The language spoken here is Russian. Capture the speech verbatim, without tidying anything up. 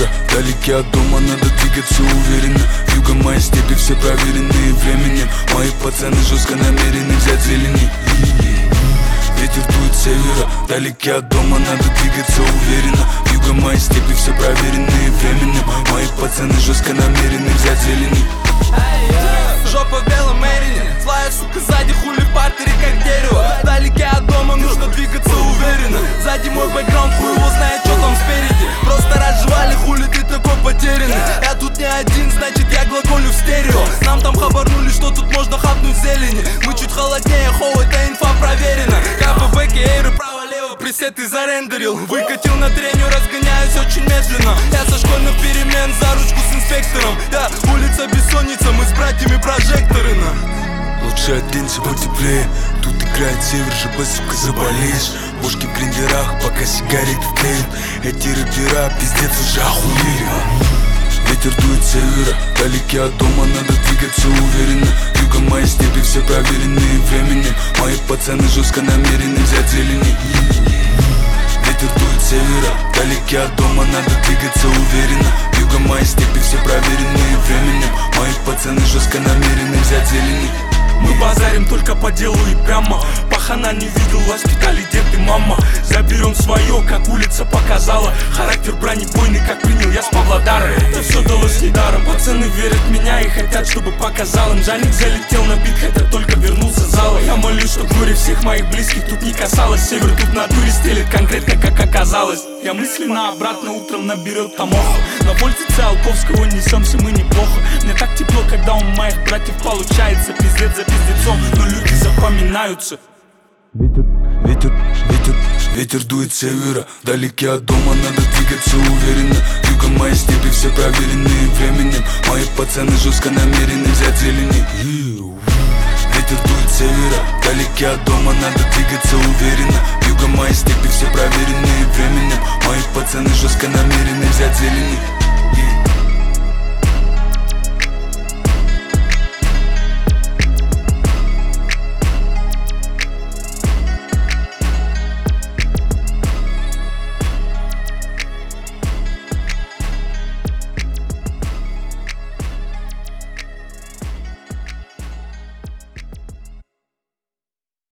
севера, далеки от дома, надо двигаться уверенно. Югом мои степи все проверенные временем. Мои пацаны жестко намерены взять зелени. Ветер дует с севера, далеки от дома, надо двигаться уверенно. Югом мои степи все проверенные временем. Мои пацаны жестко намерены взять зелени. Жопа в белом Эрине, злая сука сзади, хули в партере как дерево. Далеки от дома, нужно двигаться уверенно. Сзади мой бэкграунд, хуй его знает, что там спереди. Просто разжевали, хули ты такой потерянный. Я тут не один, значит я глаголю в стерео. Нам там хабарнули, что тут можно хапнуть зелени. Мы чуть холоднее, хоу, эта инфа проверена. КПБ, эйры, право-лево, пресеты зарендерил. Выкатил на треню, разгоняюсь очень медленно. Я со школьных перемен за ручку с инспектором. Я улица бессонница, мы с братьями прожекторы на. Лучше оденься потеплее, тут играет север, ЖБ, сука, заболеешь. Бошки в гриндерах, пока сигареты тлеют. Эти рэпера, пиздец, уже охуели. Ветер дует с севера, далеки от дома, надо двигаться уверенно. Югом мои степи все проверенные временем. Мои пацаны жестко намерены взять зелени. Ветер дует с севера, далеки от дома, надо двигаться уверенно. Югом мои степи все проверенные временем. Мои пацаны жестко намерены взять зелени. Мы базарим только по делу и прямо. Пахана не видел, воспитали дед и мама. Заберем свое, как улица показала. Характер бронебойный, как принял я с Павлодара. Это все далось недаром. Пацаны верят в меня и хотят, чтобы показал им. Жаник залетел на бит, хотя только вернулся с зала. Я молюсь, чтоб горе всех моих близких тут не касалось. Север тут на дуре стелит, конкретно как оказалось. Я мысленно обратно утром наберет Томоху. На вольте Циолковского несемся мы неплохо. Мне так тепло, когда у моих братьев получается. Пиздец за пиздецом, но люди запоминаются. Ветер, ветер, ветер, ветер дует с севера, далеки от дома, надо двигаться уверенно. Югом мои степи все проверенные временем. Мои пацаны жестко намерены взять зелени. Ветер дует с севера, далеки от дома, надо двигаться уверенно. Югом мои степи все проверенные временем. Мои пацаны жестко намерены взять зелени.